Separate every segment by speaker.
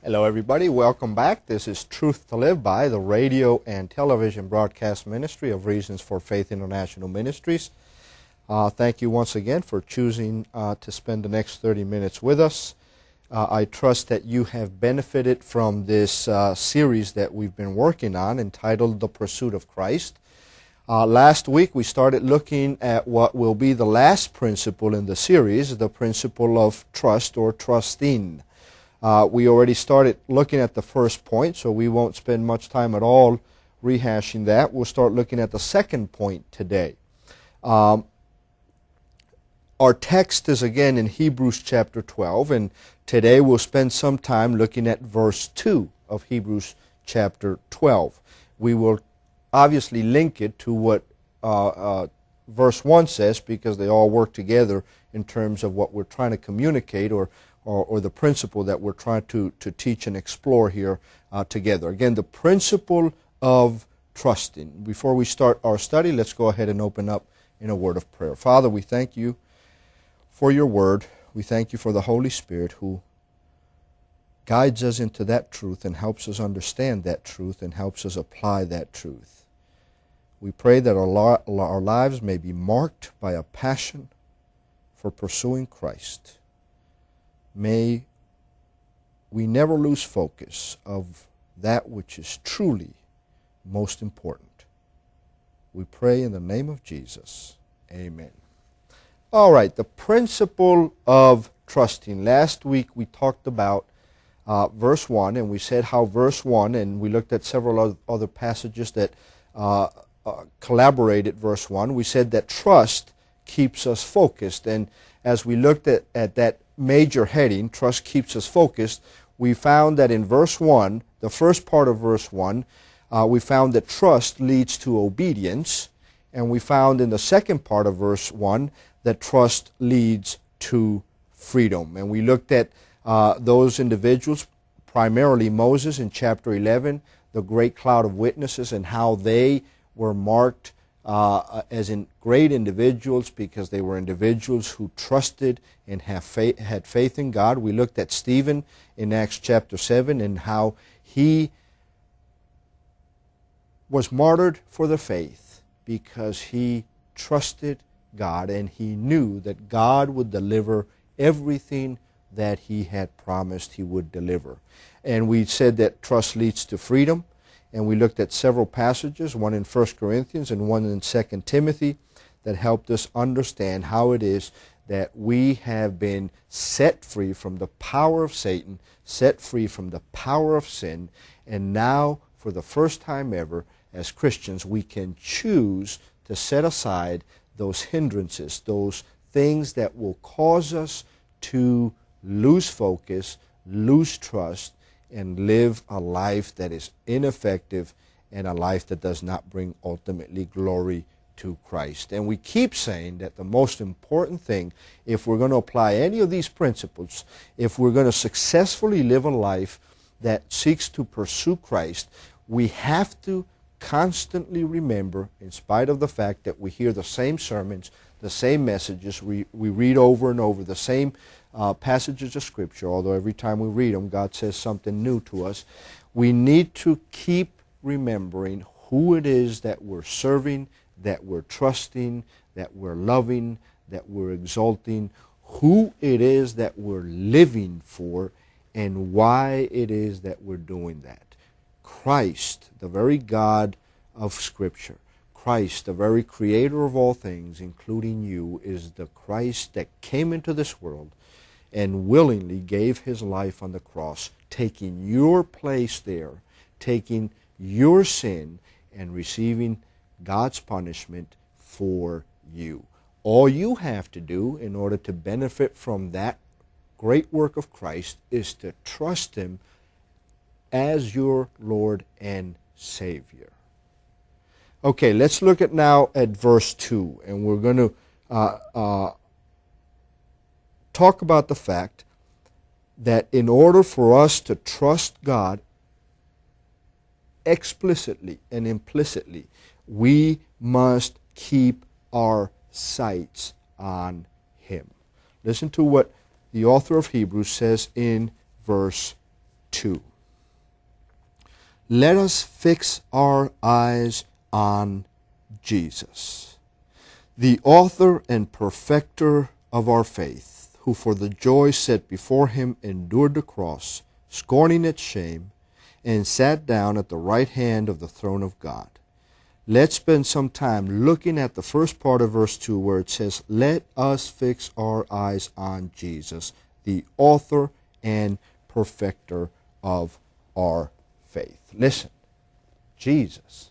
Speaker 1: Hello everybody, welcome back. This is Truth to Live By, the radio and television broadcast ministry of Reasons for Faith International Ministries. Thank you once again for choosing to spend the next 30 minutes with us. I trust that you have benefited from this series that we've been working on entitled The Pursuit of Christ. Last week we started looking at what will be the last principle in the series, the principle of trust or trusting. We already started looking at the first point, so we won't spend much time at all rehashing that. We'll start looking at the second point today. Our text is again in Hebrews chapter 12, and today we'll spend some time looking at verse 2 of Hebrews chapter 12. We will obviously link it to what verse 1 says, because they all work together in terms of what we're trying to communicate or the principle that we're trying to teach and explore here together. Again, the principle of trusting. Before we start our study, let's go ahead and open up in a word of prayer. Father, we thank you for your word. We thank you for the Holy Spirit who guides us into that truth and helps us understand that truth and helps us apply that truth. We pray that our lives may be marked by a passion for pursuing Christ. May we never lose focus of that which is truly most important. We pray in the name of Jesus. Amen. All right, the principle of trusting. Last week we talked about verse 1, and we said how verse 1, and we looked at several other passages that collaborated verse 1. We said that trust keeps us focused, and as we looked at that major heading, trust keeps us focused, we found that in verse 1, the first part of verse 1, we found that trust leads to obedience, and we found in the second part of verse 1 that trust leads to freedom. And we looked at those individuals, primarily Moses in chapter 11, the great cloud of witnesses, and how they were marked as in great individuals because they were individuals who trusted and had faith in God. We looked at Stephen in Acts chapter 7 and how he was martyred for the faith because he trusted God and he knew that God would deliver everything that he had promised he would deliver. And we said that trust leads to freedom. And we looked at several passages, one in 1 Corinthians and one in 2 Timothy, that helped us understand how it is that we have been set free from the power of Satan, set free from the power of sin, and now, for the first time ever, as Christians, we can choose to set aside those hindrances, those things that will cause us to lose focus, lose trust, and live a life that is ineffective and a life that does not bring ultimately glory to Christ. And we keep saying that the most important thing, if we're going to apply any of these principles, if we're going to successfully live a life that seeks to pursue Christ, we have to constantly remember, in spite of the fact that we hear the same sermons, the same messages, we read over and over the same passages of Scripture, although every time we read them, God says something new to us. We need to keep remembering who it is that we're serving, that we're trusting, that we're loving, that we're exalting, who it is that we're living for, and why it is that we're doing that. Christ, the very God of Scripture, Christ, the very creator of all things, including you, is the Christ that came into this world and willingly gave his life on the cross, taking your place there, taking your sin and receiving God's punishment for you. All you have to do in order to benefit from that great work of Christ is to trust him as your Lord and Savior. Okay, let's look at now at verse 2, and we're going to talk about the fact that in order for us to trust God explicitly and implicitly, we must keep our sights on him. Listen to what the author of Hebrews says in verse 2. Let us fix our eyes on Jesus, the author and perfecter of our faith, who for the joy set before him endured the cross, scorning its shame, and sat down at the right hand of the throne of God. Let's spend some time looking at the first part of verse 2 where it says, let us fix our eyes on Jesus, the author and perfecter of our faith. Listen, Jesus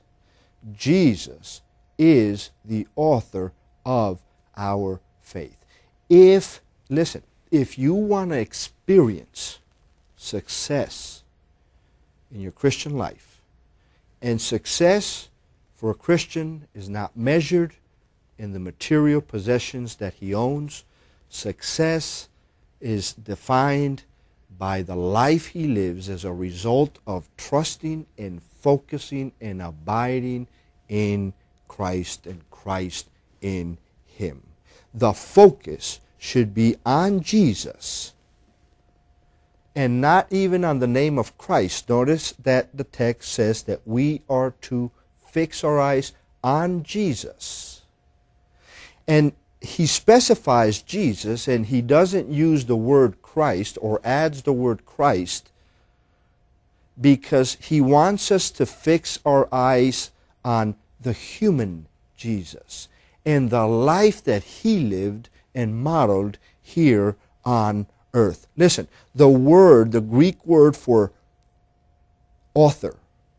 Speaker 1: is the author of our faith. If you want to experience success in your Christian life, and success for a Christian is not measured in the material possessions that he owns. Success is defined by the life he lives as a result of trusting and focusing and abiding in Christ and Christ in him. The focus should be on Jesus and not even on the name of Christ. Notice that the text says that we are to fix our eyes on Jesus. And he specifies Jesus, and he doesn't use the word Christ or adds the word Christ because he wants us to fix our eyes on the human Jesus and the life that he lived and modeled here on earth. Listen, the Greek word for author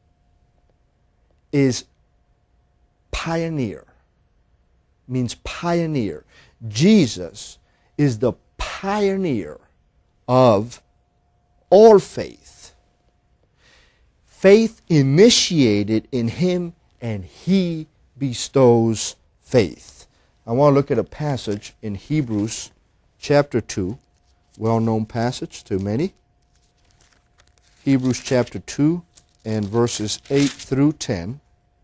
Speaker 1: is pioneer, means pioneer. Jesus is the pioneer of all faith. Faith initiated in him, and he bestows faith. I want to look at a passage in Hebrews chapter 2, well-known passage to many. Hebrews chapter 2 and verses 8 through 10.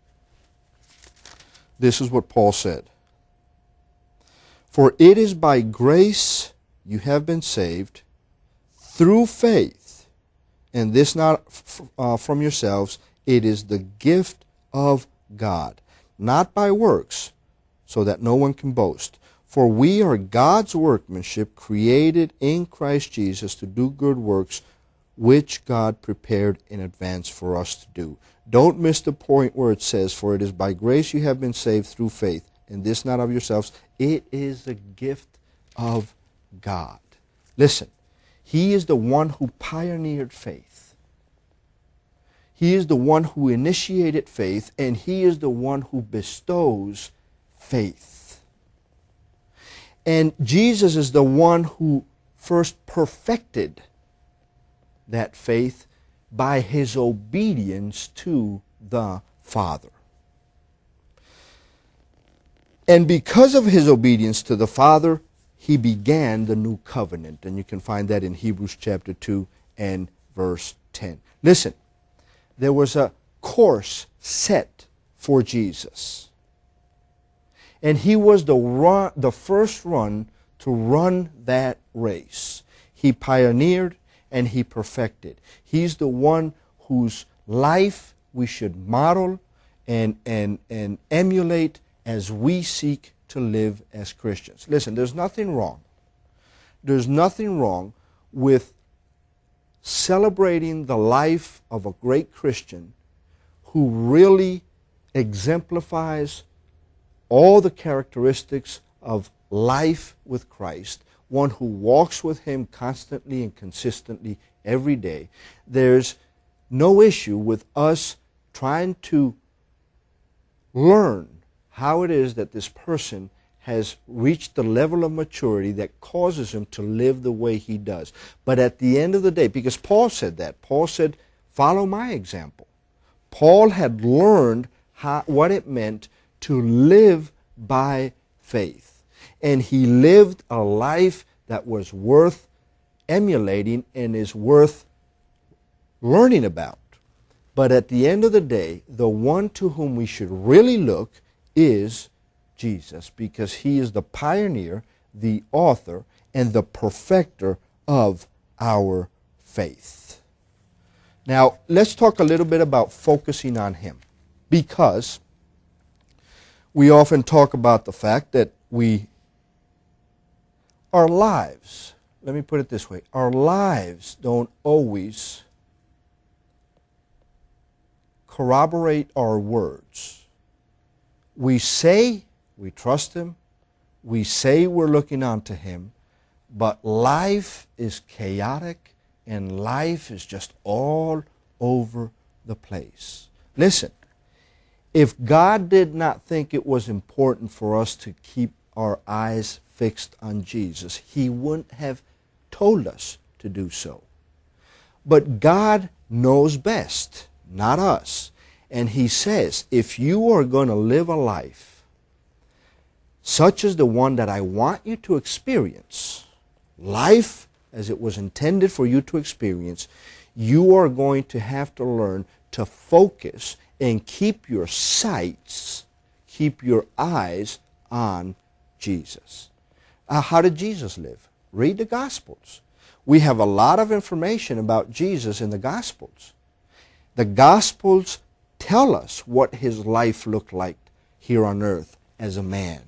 Speaker 1: This is what Paul said. For it is by grace you have been saved through faith, and this not from yourselves, it is the gift of God, not by works, so that no one can boast. For we are God's workmanship, created in Christ Jesus to do good works, which God prepared in advance for us to do. Don't miss the point where it says, for it is by grace you have been saved through faith, and this not of yourselves. It is the gift of God. Listen, he is the one who pioneered faith. He is the one who initiated faith, and he is the one who bestows faith. And Jesus is the one who first perfected that faith by his obedience to the Father. And because of his obedience to the Father, he began the new covenant. And you can find that in Hebrews chapter 2 and verse 10. Listen, there was a course set for Jesus. And he was the first one to run that race. He pioneered and he perfected. He's the one whose life we should model and emulate as we seek to live as Christians. Listen, there's nothing wrong. There's nothing wrong with celebrating the life of a great Christian who really exemplifies all the characteristics of life with Christ, one who walks with him constantly and consistently every day. There's no issue with us trying to learn how it is that this person has reached the level of maturity that causes him to live the way he does. But at the end of the day, because Paul said that, Paul said, follow my example. Paul had learned what it meant to live by faith. And he lived a life that was worth emulating and is worth learning about. But at the end of the day, the one to whom we should really look is Jesus, because he is the pioneer, the author, and the perfecter of our faith. Now, let's talk a little bit about focusing on Him, because we often talk about the fact that our lives, let me put it this way, our lives don't always corroborate our words. We say we trust Him, we say we're looking unto Him, but life is chaotic and life is just all over the place. Listen, if God did not think it was important for us to keep our eyes fixed on Jesus, He wouldn't have told us to do so. But God knows best, not us. And He says, if you are going to live a life such as the one that I want you to experience, life as it was intended for you to experience, you are going to have to learn to focus and keep your sights, keep your eyes on Jesus. How did Jesus live? Read the Gospels. We have a lot of information about Jesus in the Gospels. The Gospels tell us what His life looked like here on earth as a man.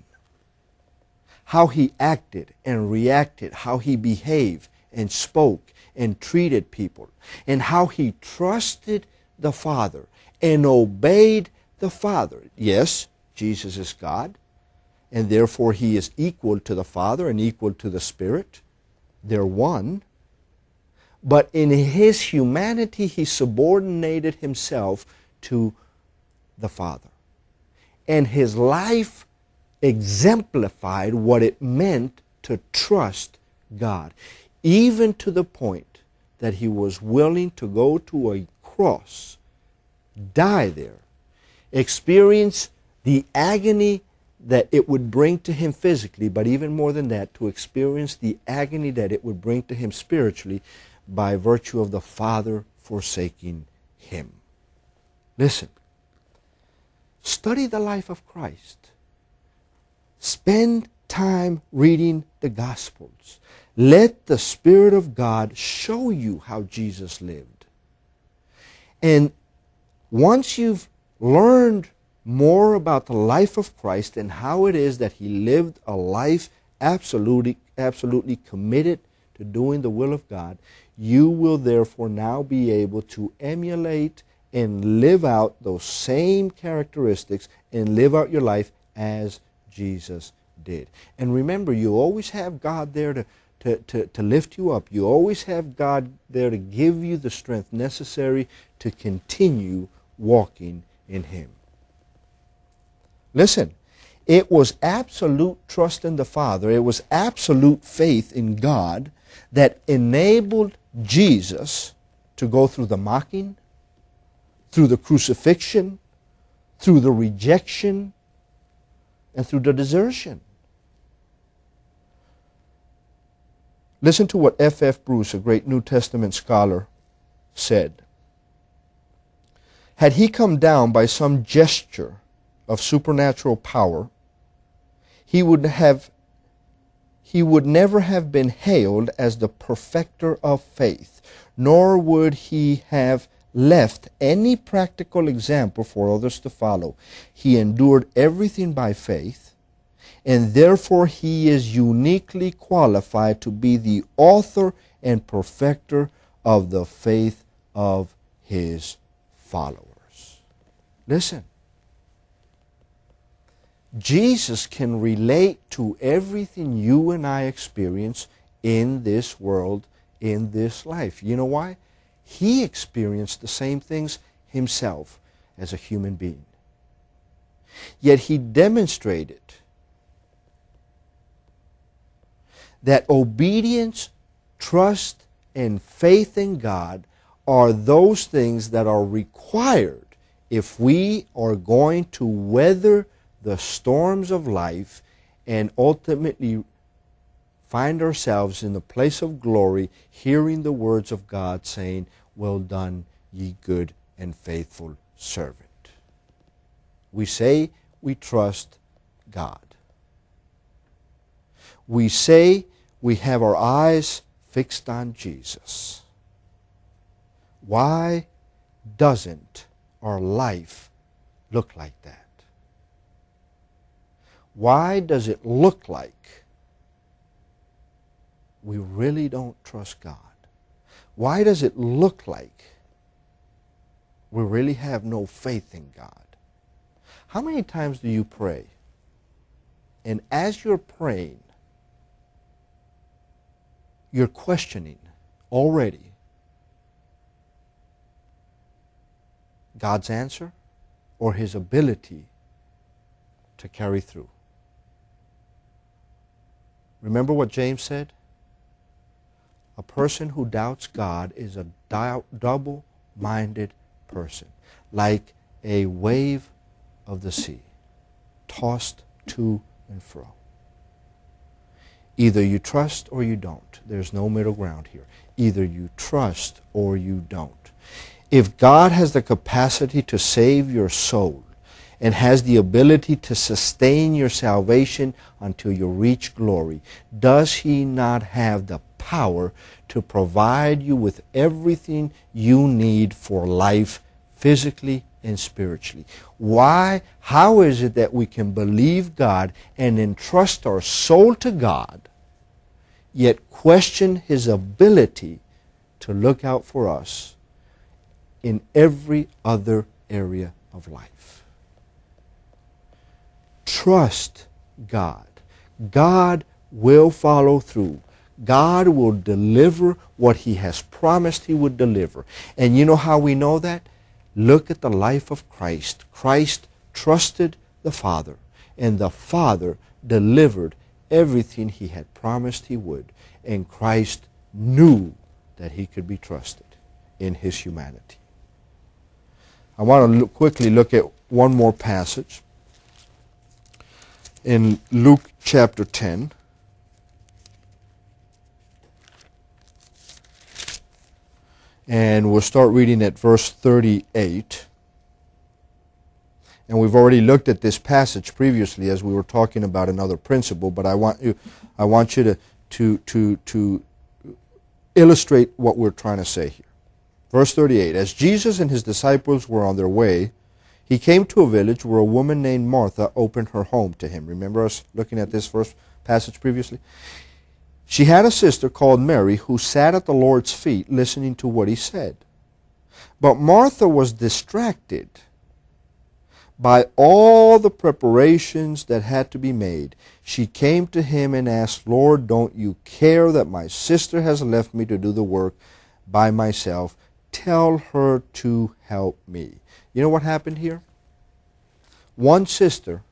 Speaker 1: How He acted and reacted, how He behaved and spoke and treated people, and how He trusted the Father and obeyed the Father. Yes, Jesus is God, and therefore He is equal to the Father and equal to the Spirit. They're one. But in His humanity, He subordinated Himself to the Father. And His life exemplified what it meant to trust God, even to the point that He was willing to go to a cross, die there, experience the agony that it would bring to Him physically, but even more than that, to experience the agony that it would bring to Him spiritually by virtue of the Father forsaking Him. Listen, study the life of Christ. Spend time reading the Gospels. Let the Spirit of God show you how Jesus lived. And once you've learned more about the life of Christ and how it is that He lived a life absolutely committed to doing the will of God, you will therefore now be able to emulate and live out those same characteristics and live out your life as Jesus did. And remember, you always have God there to lift you up. You always have God there to give you the strength necessary to continue walking in Him. Listen, it was absolute trust in the Father, it was absolute faith in God that enabled Jesus to go through the mocking, through the crucifixion, through the rejection, and through the desertion. Listen to what F.F. Bruce, a great New Testament scholar, said. Had He come down by some gesture of supernatural power, He would never have been hailed as the perfecter of faith, nor would He have left any practical example for others to follow. He endured everything by faith, and therefore He is uniquely qualified to be the author and perfecter of the faith of His followers. Listen, Jesus can relate to everything you and I experience in this world, in this life. You know why? He experienced the same things Himself as a human being. Yet He demonstrated that obedience, trust, and faith in God are those things that are required if we are going to weather the storms of life and ultimately find ourselves in the place of glory, hearing the words of God saying, "Well done, ye good and faithful servant." We say we trust God. We say we have our eyes fixed on Jesus. Why? doesn't our life look like that? Why does it look like we really don't trust God? Why does it look like we really have no faith in God? How many times do you pray? And as you're praying, you're questioning already God's answer or His ability to carry through. Remember what James said? A person who doubts God is a double-minded person, like a wave of the sea, tossed to and fro. Either you trust or you don't. There's no middle ground here. Either you trust or you don't. If God has the capacity to save your soul and has the ability to sustain your salvation until you reach glory, does He not have the power to provide you with everything you need for life, physically and spiritually? Why? How is it that we can believe God and entrust our soul to God, yet question His ability to look out for us in every other area of life? Trust God. God will follow through. God will deliver what He has promised He would deliver. And you know how we know that? Look at the life of Christ. Christ trusted the Father, and the Father delivered everything He had promised He would. And Christ knew that He could be trusted in His humanity. I want to quickly look at one more passage in Luke chapter 10. And we'll start reading at verse 38. And we've already looked at this passage previously as we were talking about another principle, but I want you to illustrate what we're trying to say here. Verse 38, as Jesus and His disciples were on their way, He came to a village where a woman named Martha opened her home to Him. Remember us looking at this first passage previously? She had a sister called Mary who sat at the Lord's feet listening to what He said. But Martha was distracted by all the preparations that had to be made. She came to Him and asked, Lord, don't you care that my sister has left me to do the work by myself? Tell her to help me. You know what happened here? One sister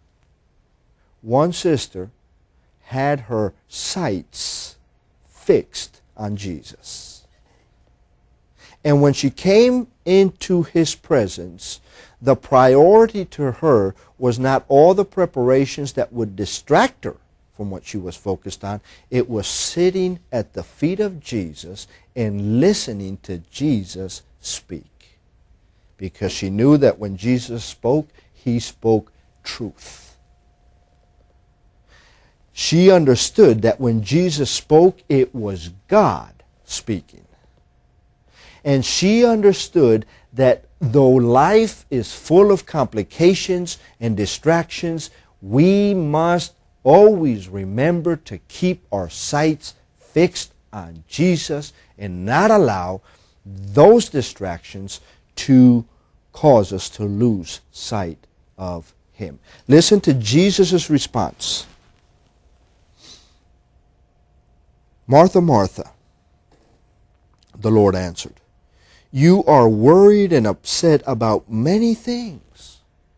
Speaker 1: had her sights fixed on Jesus. And when she came into His presence, the priority to her was not all the preparations that would distract her from what she was focused on. It was sitting at the feet of Jesus and listening to Jesus speak. Because she knew that when Jesus spoke, He spoke truth. She understood that when Jesus spoke, it was God speaking. And she understood that though life is full of complications and distractions, we must always remember to keep our sights fixed on Jesus and not allow those distractions to cause us to lose sight of Him. Listen to Jesus' response. Martha, Martha, the Lord answered, you are worried and upset about many things.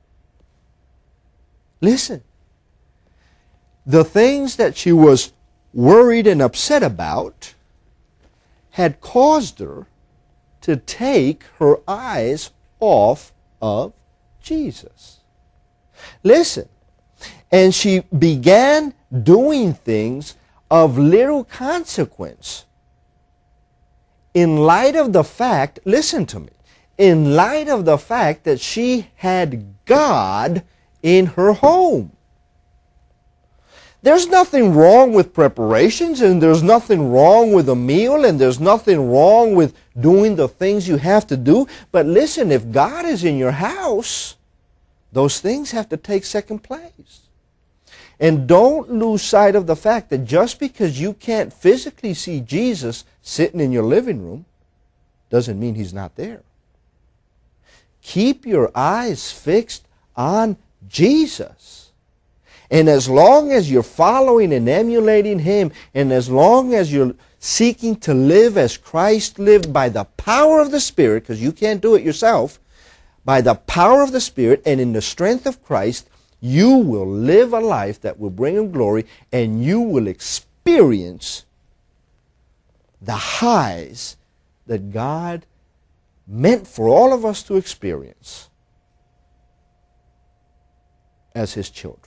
Speaker 1: Listen, the things that she was worried and upset about had caused her to take her eyes off of Jesus. Listen, and she began doing things of little consequence in light of the fact, listen to me, in light of the fact that she had God in her home. There's nothing wrong with preparations, and there's nothing wrong with a meal, and there's nothing wrong with doing the things you have to do. But listen, if God is in your house, those things have to take second place. And don't lose sight of the fact that just because you can't physically see Jesus sitting in your living room doesn't mean He's not there. Keep your eyes fixed on Jesus. And as long as you're following and emulating Him, and as long as you're seeking to live as Christ lived by the power of the Spirit, because you can't do it yourself, by the power of the Spirit and in the strength of Christ, you will live a life that will bring Him glory, and you will experience the highs that God meant for all of us to experience as His children.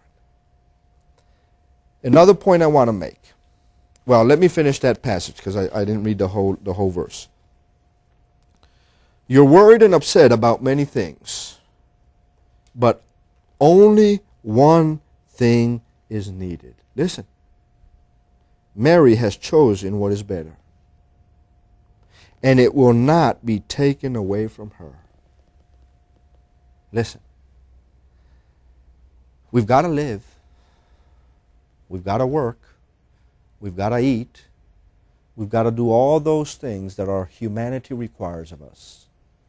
Speaker 1: Another point I want to make. Well, let me finish that passage because I didn't read the whole verse. You're worried and upset about many things, but only one thing is needed. Listen. Mary has chosen what is better, and it will not be taken away from her. Listen. We've got to live. We've got to work. We've got to eat. We've got to do all those things that our humanity requires of us.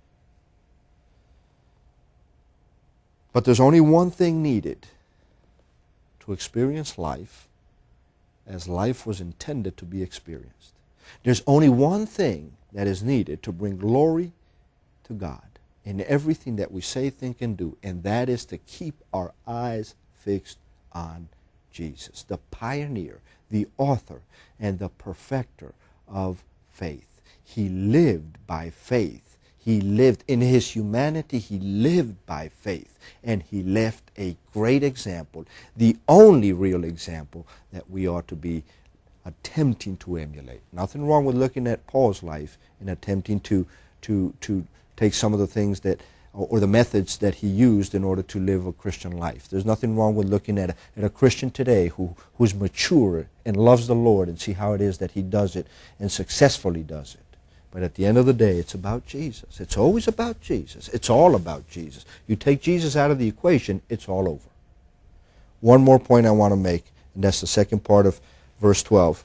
Speaker 1: But there's only one thing needed to experience life as life was intended to be experienced. There's only one thing that is needed to bring glory to God in everything that we say, think, and do, and that is to keep our eyes fixed on Jesus, the pioneer, the author, and the perfecter of faith. He lived by faith. He lived in His humanity. He lived by faith. And He left a great example, the only real example that we ought to be attempting to emulate. Nothing wrong with looking at Paul's life and attempting to take some of the things that or the methods that he used in order to live a Christian life. There's nothing wrong with looking at a Christian today who's mature and loves the Lord and see how it is that he does it and successfully does it. But at the end of the day, it's about Jesus. It's always about Jesus. It's all about Jesus. You take Jesus out of the equation, it's all over. One more point I want to make, and that's the second part of verse 12.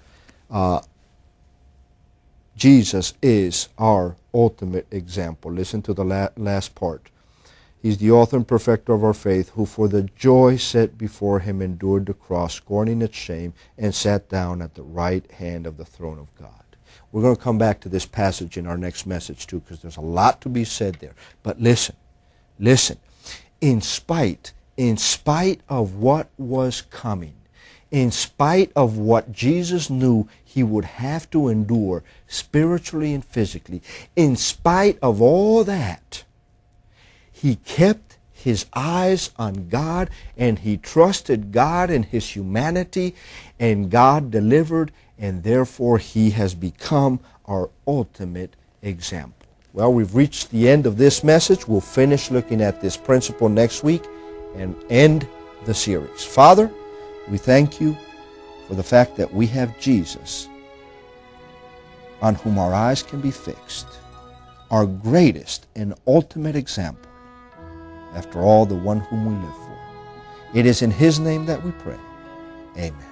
Speaker 1: Jesus is our ultimate example. Listen to the last part. He's the author and perfecter of our faith, who for the joy set before Him endured the cross, scorning its shame, and sat down at the right hand of the throne of God. We're going to come back to this passage in our next message too, because there's a lot to be said there. But listen. In spite of what was coming, in spite of what Jesus knew He would have to endure spiritually and physically, in spite of all that, He kept His eyes on God, and He trusted God in His humanity, and God delivered, and therefore He has become our ultimate example. Well, we've reached the end of this message. We'll finish looking at this principle next week and end the series. Father, we thank You for the fact that we have Jesus on whom our eyes can be fixed, our greatest and ultimate example, after all, the one whom we live for. It is in His name that we pray. Amen.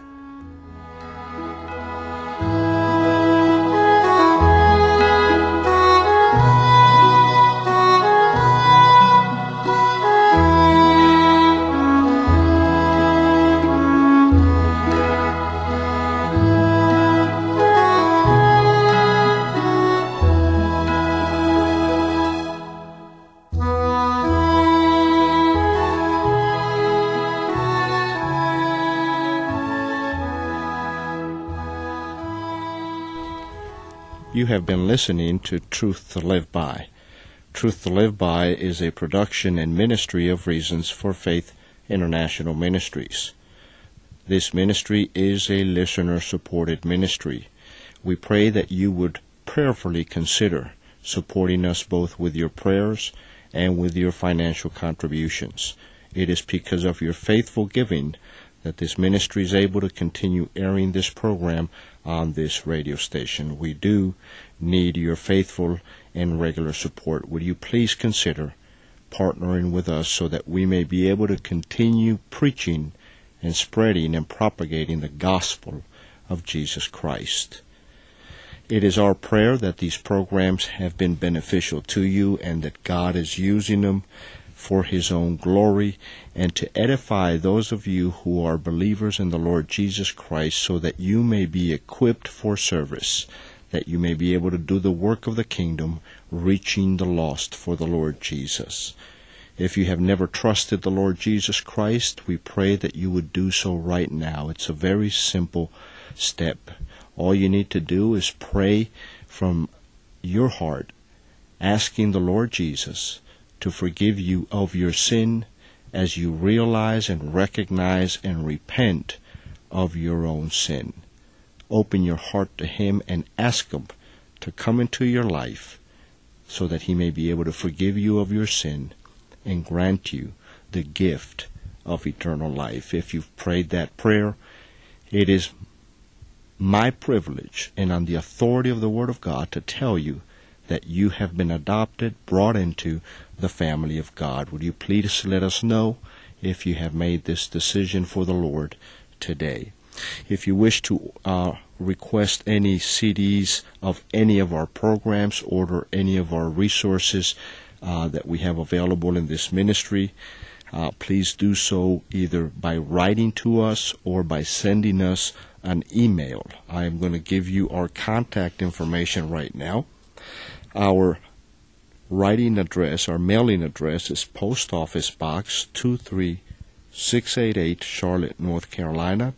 Speaker 2: You have been listening to Truth to Live By. Truth to Live By is a production and ministry of Reasons for Faith International Ministries. This ministry is a listener-supported ministry. We pray that you would prayerfully consider supporting us both with your prayers and with your financial contributions. It is because of your faithful giving that this ministry is able to continue airing this program on this radio station. We do need your faithful and regular support. Would you please consider partnering with us so that we may be able to continue preaching and spreading and propagating the gospel of Jesus Christ. It is our prayer that these programs have been beneficial to you and that God is using them for His own glory and to edify those of you who are believers in the Lord Jesus Christ so that you may be equipped for service, that you may be able to do the work of the kingdom, reaching the lost for the Lord Jesus. If you have never trusted the Lord Jesus Christ, we pray that you would do so right now. It's a very simple step. All you need to do is pray from your heart, asking the Lord Jesus to forgive you of your sin as you realize and recognize and repent of your own sin. Open your heart to Him and ask Him to come into your life so that He may be able to forgive you of your sin and grant you the gift of eternal life. If you've prayed that prayer, it is my privilege and on the authority of the Word of God to tell you that you have been adopted, brought into the family of God. Would you please let us know if you have made this decision for the Lord today? If you wish to request any CDs of any of our programs, order any of our resources that we have available in this ministry, please do so either by writing to us or by sending us an email. I am going to give you our contact information right now. Our writing address, our mailing address is Post Office Box 23688, Charlotte, North Carolina,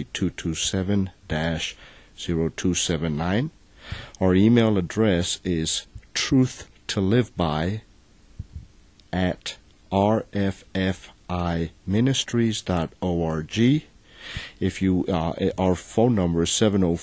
Speaker 2: 28227-0279. Our email address is truthtoliveby@rffiministries.org. If you, our phone number is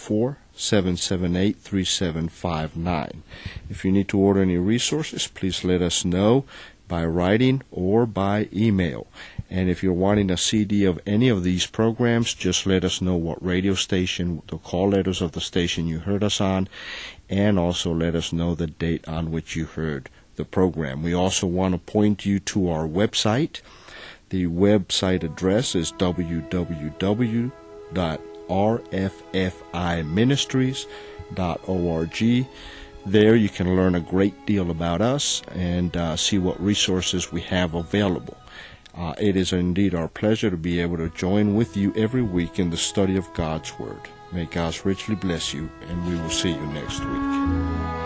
Speaker 2: 704-778-3759. If you need to order any resources, please let us know by writing or by email. And if you're wanting a CD of any of these programs, just let us know what radio station, the call letters of the station you heard us on, and also let us know the date on which you heard the program. We also want to point you to our website. The website address is www.rffiministries.org. There you can learn a great deal about us and see what resources we have available. It is indeed our pleasure to be able to join with you every week in the study of God's Word. May God richly bless you, and we will see you next week.